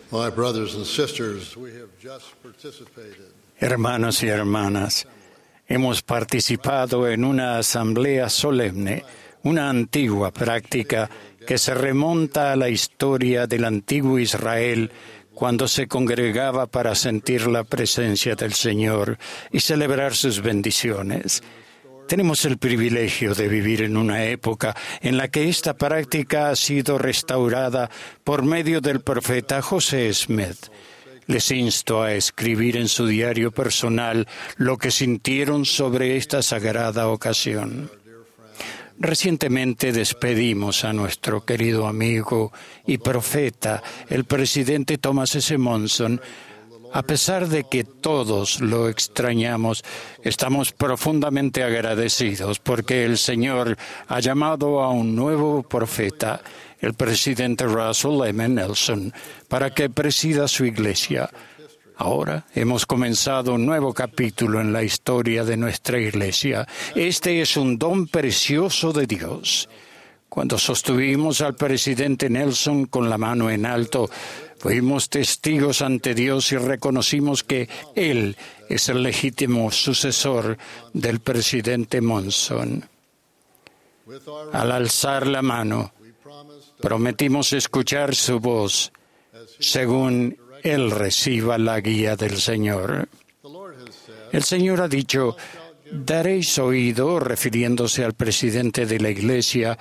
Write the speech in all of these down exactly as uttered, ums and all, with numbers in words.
My brothers and sisters, we have just participated. Hermanos y hermanas, hemos participado en una asamblea solemne, una antigua práctica que se remonta a la historia del antiguo Israel, cuando se congregaba para sentir la presencia del Señor y celebrar sus bendiciones. Tenemos el privilegio de vivir en una época en la que esta práctica ha sido restaurada por medio del profeta José Smith. Les insto a escribir en su diario personal lo que sintieron sobre esta sagrada ocasión. Recientemente despedimos a nuestro querido amigo y profeta, el presidente Thomas S. Monson. A pesar de que todos lo extrañamos, estamos profundamente agradecidos porque el Señor ha llamado a un nuevo profeta, el presidente Russell M. Nelson, para que presida su iglesia. Ahora hemos comenzado un nuevo capítulo en la historia de nuestra iglesia. Este es un don precioso de Dios. Cuando sostuvimos al presidente Nelson con la mano en alto, fuimos testigos ante Dios y reconocimos que Él es el legítimo sucesor del presidente Monson. Al alzar la mano, prometimos escuchar su voz según Él reciba la guía del Señor. El Señor ha dicho, daréis oído, refiriéndose al presidente de la Iglesia,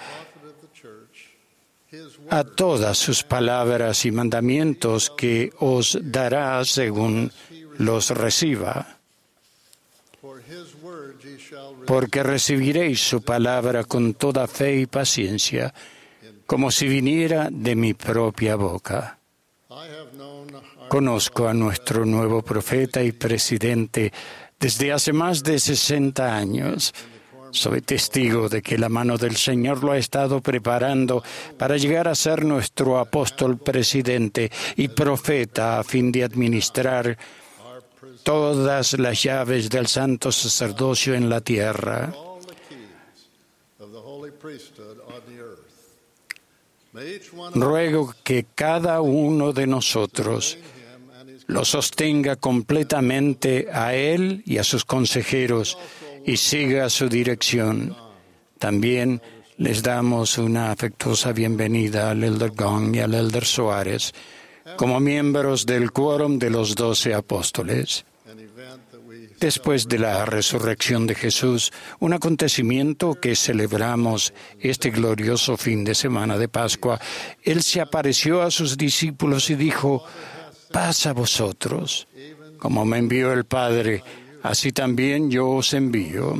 a todas sus palabras y mandamientos que os dará según los reciba. Porque recibiréis su palabra con toda fe y paciencia, como si viniera de mi propia boca. Conozco a nuestro nuevo profeta y presidente desde hace más de sesenta años. Soy testigo de que la mano del Señor lo ha estado preparando para llegar a ser nuestro apóstol presidente y profeta a fin de administrar todas las llaves del santo sacerdocio en la tierra. Ruego que cada uno de nosotros lo sostenga completamente a él y a sus consejeros y siga su dirección. También les damos una afectuosa bienvenida al Elder Gong y al Elder Suárez como miembros del quórum de los doce apóstoles. Después de la resurrección de Jesús, un acontecimiento que celebramos este glorioso fin de semana de Pascua, Él se apareció a sus discípulos y dijo, paz a vosotros. Como me envió el Padre, así también yo os envío.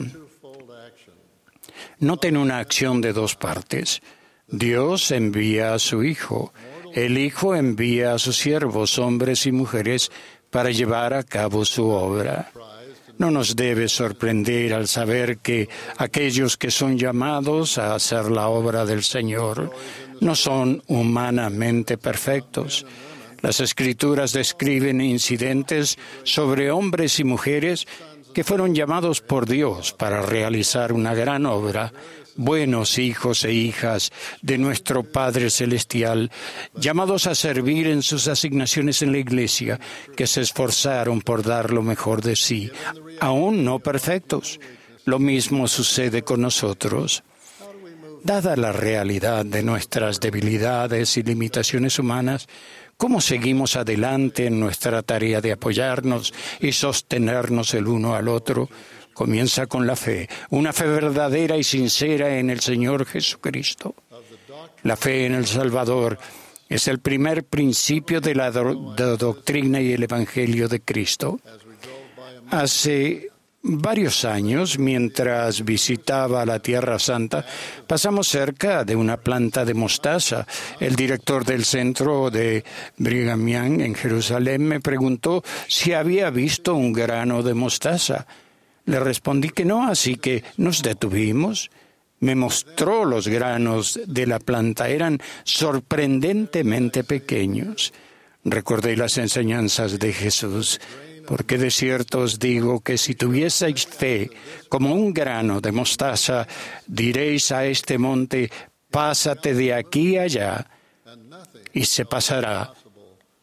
Noten una acción de dos partes. Dios envía a su Hijo. El Hijo envía a sus siervos, hombres y mujeres, para llevar a cabo su obra. No nos debe sorprender al saber que aquellos que son llamados a hacer la obra del Señor no son humanamente perfectos. Las Escrituras describen incidentes sobre hombres y mujeres que fueron llamados por Dios para realizar una gran obra, buenos hijos e hijas de nuestro Padre Celestial, llamados a servir en sus asignaciones en la Iglesia, que se esforzaron por dar lo mejor de sí, aún no perfectos. Lo mismo sucede con nosotros. Dada la realidad de nuestras debilidades y limitaciones humanas, ¿cómo seguimos adelante en nuestra tarea de apoyarnos y sostenernos el uno al otro? Comienza con la fe, una fe verdadera y sincera en el Señor Jesucristo. La fe en el Salvador es el primer principio de la do- de doctrina y el Evangelio de Cristo. Hace varios años, mientras visitaba la Tierra Santa, pasamos cerca de una planta de mostaza. El director del centro de Brigham Young en Jerusalén me preguntó si había visto un grano de mostaza. Le respondí que no, así que nos detuvimos. Me mostró los granos de la planta. Eran sorprendentemente pequeños. Recordé las enseñanzas de Jesús. Porque de cierto os digo que si tuvieseis fe como un grano de mostaza, diréis a este monte, pásate de aquí allá, y se pasará,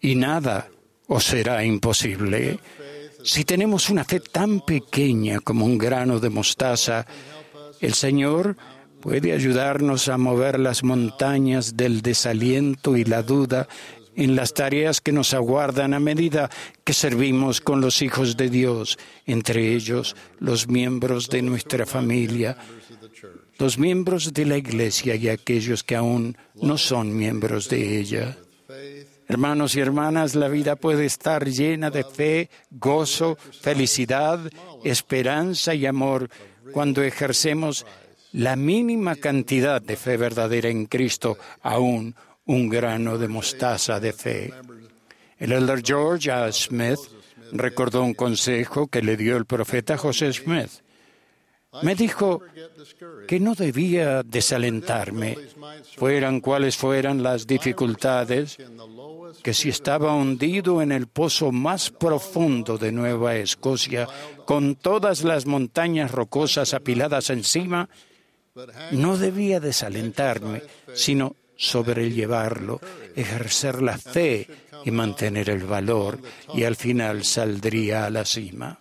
y nada os será imposible. Si tenemos una fe tan pequeña como un grano de mostaza, el Señor puede ayudarnos a mover las montañas del desaliento y la duda en las tareas que nos aguardan a medida que servimos con los hijos de Dios, entre ellos los miembros de nuestra familia, los miembros de la Iglesia y aquellos que aún no son miembros de ella. Hermanos y hermanas, la vida puede estar llena de fe, gozo, felicidad, esperanza y amor cuando ejercemos la mínima cantidad de fe verdadera en Cristo, aún un grano de mostaza de fe. El elder George A. Smith recordó un consejo que le dio el profeta José Smith. Me dijo que no debía desalentarme, fueran cuales fueran las dificultades, que si estaba hundido en el pozo más profundo de Nueva Escocia, con todas las montañas rocosas apiladas encima, no debía desalentarme, sino sobrellevarlo, ejercer la fe y mantener el valor, y al final saldría a la cima.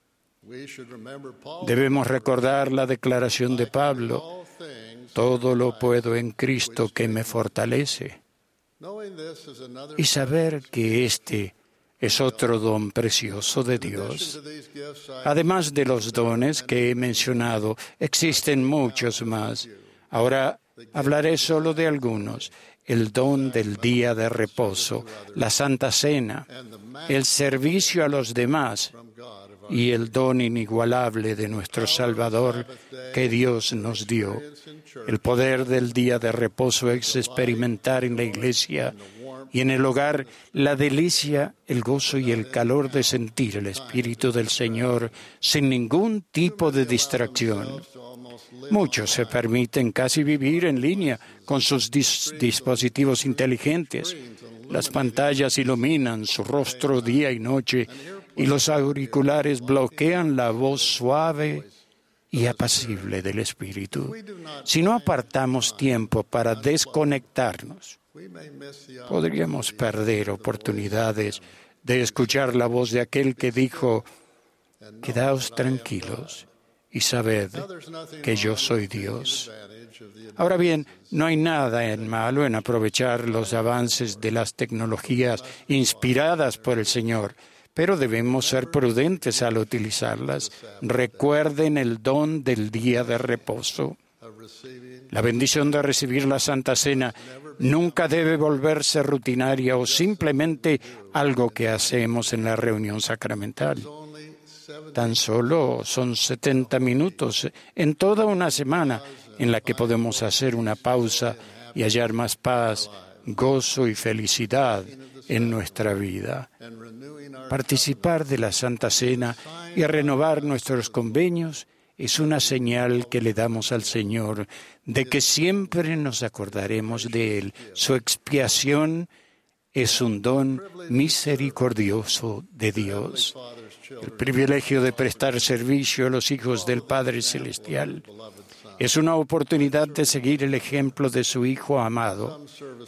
Debemos recordar la declaración de Pablo: todo lo puedo en Cristo que me fortalece. Y saber que este es otro don precioso de Dios. Además de los dones que he mencionado, existen muchos más. Ahora hablaré solo de algunos: el don del día de reposo, la Santa Cena, el servicio a los demás y el don inigualable de nuestro Salvador que Dios nos dio. El poder del día de reposo es experimentar en la iglesia y en el hogar la delicia, el gozo y el calor de sentir el Espíritu del Señor sin ningún tipo de distracción. Muchos se permiten casi vivir en línea con sus dis- dispositivos inteligentes. Las pantallas iluminan su rostro día y noche y los auriculares bloquean la voz suave y apacible del Espíritu. Si no apartamos tiempo para desconectarnos, podríamos perder oportunidades de escuchar la voz de aquel que dijo: quedaos tranquilos y sabed que yo soy Dios. Ahora bien, no hay nada en malo en aprovechar los avances de las tecnologías inspiradas por el Señor, pero debemos ser prudentes al utilizarlas. Recuerden el don del día de reposo. La bendición de recibir la Santa Cena nunca debe volverse rutinaria o simplemente algo que hacemos en la reunión sacramental. Tan solo son setenta minutos en toda una semana en la que podemos hacer una pausa y hallar más paz, gozo y felicidad en nuestra vida. Participar de la Santa Cena y renovar nuestros convenios es una señal que le damos al Señor de que siempre nos acordaremos de Él. Su expiación es un don misericordioso de Dios. El privilegio de prestar servicio a los hijos del Padre Celestial es una oportunidad de seguir el ejemplo de su Hijo amado,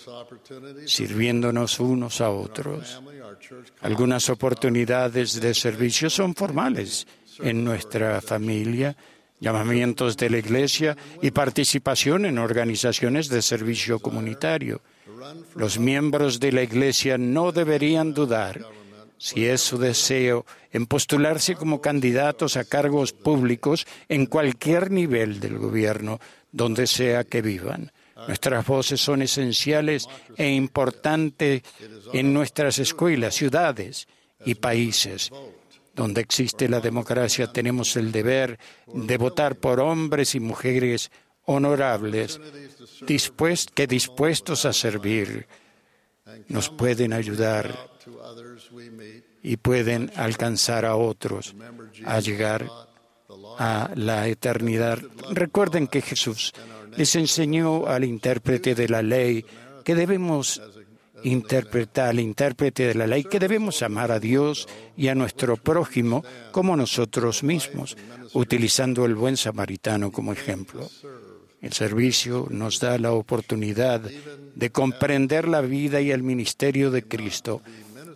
sirviéndonos unos a otros. Algunas oportunidades de servicio son formales en nuestra familia, llamamientos de la Iglesia y participación en organizaciones de servicio comunitario. Los miembros de la Iglesia no deberían dudar, si es su deseo, en postularse como candidatos a cargos públicos en cualquier nivel del gobierno, donde sea que vivan. Nuestras voces son esenciales e importantes en nuestras escuelas, ciudades y países. Donde existe la democracia, tenemos el deber de votar por hombres y mujeres honorables, dispuest- que dispuestos a servir, nos pueden ayudar y pueden alcanzar a otros a llegar a la eternidad. Recuerden que Jesús les enseñó al intérprete de la ley que debemos interpretar, al intérprete de la ley, que debemos amar a Dios y a nuestro prójimo como nosotros mismos, utilizando el buen samaritano como ejemplo. El servicio nos da la oportunidad de comprender la vida y el ministerio de Cristo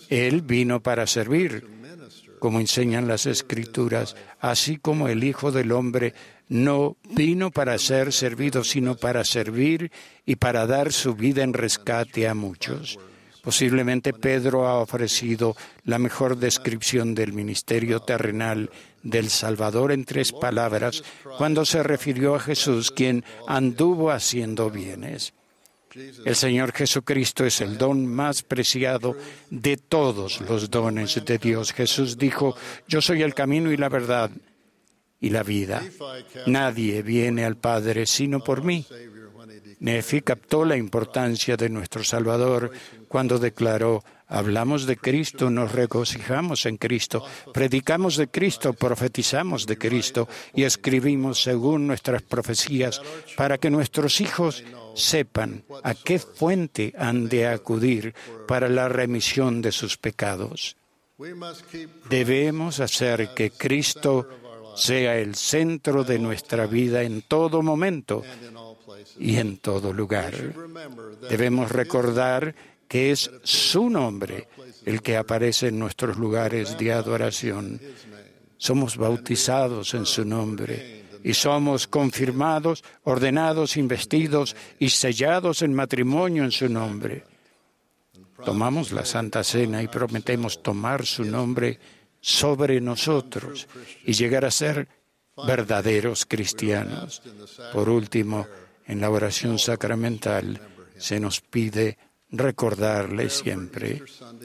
Él vino para servir, como enseñan las Escrituras, así como el Hijo del Hombre no vino para ser servido, sino para servir y para dar su vida en rescate a muchos. Posiblemente Pedro ha ofrecido la mejor descripción del ministerio terrenal del Salvador en tres palabras cuando se refirió a Jesús, quien anduvo haciendo bienes. El Señor Jesucristo es el don más preciado de todos los dones de Dios. Jesús dijo, yo soy el camino y la verdad y la vida. Nadie viene al Padre sino por mí. Nefi captó la importancia de nuestro Salvador cuando declaró, hablamos de Cristo, nos regocijamos en Cristo, predicamos de Cristo, profetizamos de Cristo y escribimos según nuestras profecías para que nuestros hijos sepan a qué fuente han de acudir para la remisión de sus pecados. Debemos hacer que Cristo sea el centro de nuestra vida en todo momento y en todo lugar. Debemos recordar que es su nombre el que aparece en nuestros lugares de adoración. Somos bautizados en su nombre y somos confirmados, ordenados, investidos y sellados en matrimonio en su nombre. Tomamos la Santa Cena y prometemos tomar su nombre sobre nosotros y llegar a ser verdaderos cristianos. Por último, en la oración sacramental se nos pide recordarle siempre.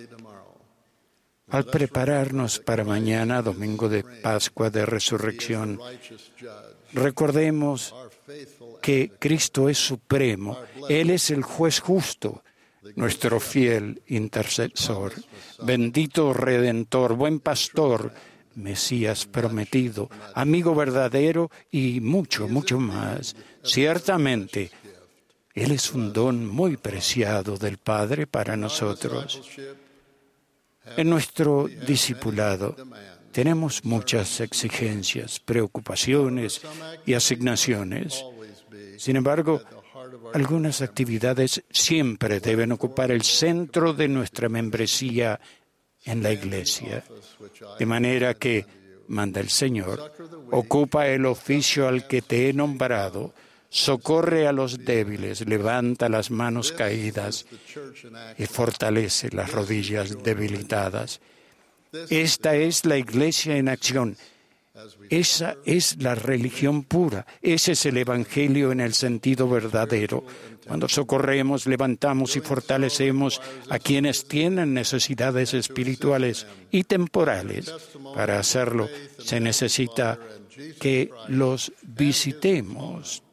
Al prepararnos para mañana, domingo de Pascua de Resurrección, recordemos que Cristo es supremo. Él es el juez justo, nuestro fiel intercesor, bendito Redentor, buen pastor, Mesías prometido, amigo verdadero y mucho, mucho más. Ciertamente, Él es un don muy preciado del Padre para nosotros. En nuestro discipulado tenemos muchas exigencias, preocupaciones y asignaciones. Sin embargo, algunas actividades siempre deben ocupar el centro de nuestra membresía en la Iglesia, de manera que, manda el Señor, ocupa el oficio al que te he nombrado, socorre a los débiles, levanta las manos caídas y fortalece las rodillas debilitadas. Esta es la Iglesia en acción. Esa es la religión pura. Ese es el Evangelio en el sentido verdadero. Cuando socorremos, levantamos y fortalecemos a quienes tienen necesidades espirituales y temporales. Para hacerlo, se necesita que los visitemos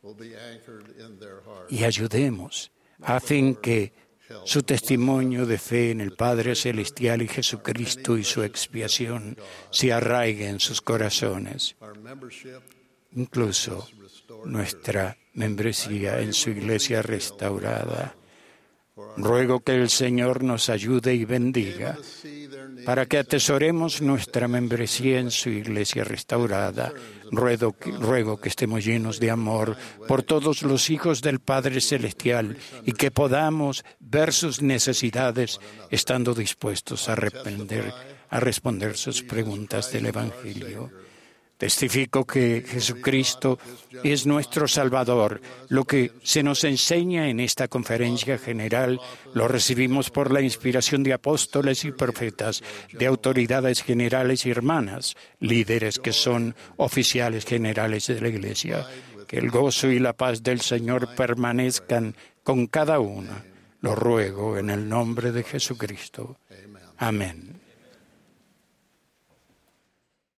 y ayudemos a fin que su testimonio de fe en el Padre Celestial y Jesucristo y su expiación se arraigue en sus corazones. Incluso nuestra membresía en su Iglesia restaurada. Ruego que el Señor nos ayude y bendiga para que atesoremos nuestra membresía en su Iglesia restaurada. Ruego que, ruego que estemos llenos de amor por todos los hijos del Padre Celestial y que podamos ver sus necesidades estando dispuestos a responder, a responder sus preguntas del Evangelio. Testifico que Jesucristo es nuestro Salvador. Lo que se nos enseña en esta conferencia general lo recibimos por la inspiración de apóstoles y profetas, de autoridades generales y hermanas, líderes que son oficiales generales de la Iglesia. Que el gozo y la paz del Señor permanezcan con cada uno. Lo ruego en el nombre de Jesucristo. Amén.